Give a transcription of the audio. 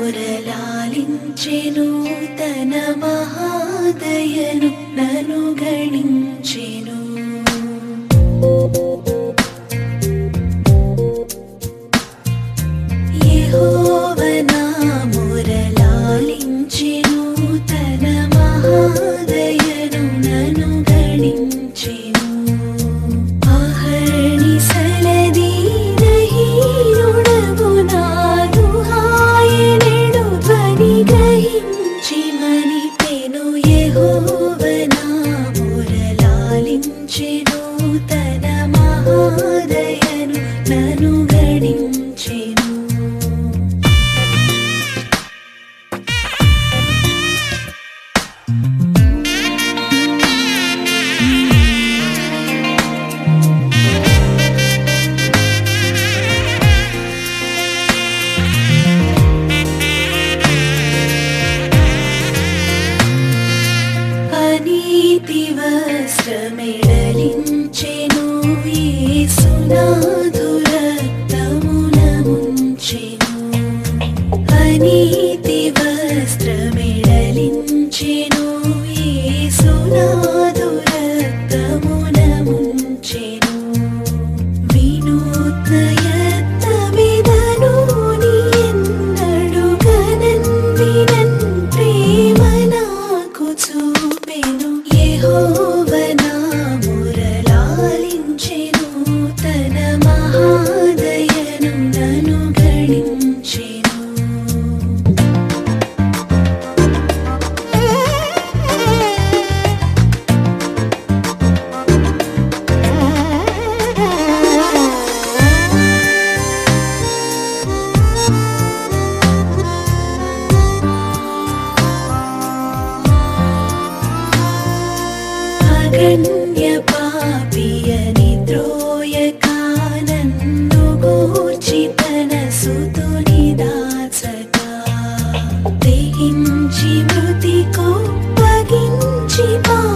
మురళాలించెను తన మహాదయను నను గణించెను. యెహోవా నా మురళాలించెను తన మహాదయను నను గణించెను. తన మహాదయను నను గణించెను. అనీతి వస్త్రమెడలించెను యేసునాథు రక్తమున ముంచెను. అనీతి వస్త్రమెడలించెను యేసునాథు రక్తమున ముంచెను. వినూత్న యత్నమిదను నీ ఎన్నడు గనన్వినన్ ప్రేమ నాకు చూపెను. యెహోవా నా మురళాలించెను తన మహాదయను నను గణించెను. అగణ్య పాపియని ద్రోయక నన్ను గూర్చి తన సుతుని దాచగా తెగించి మృతికొప్పగించి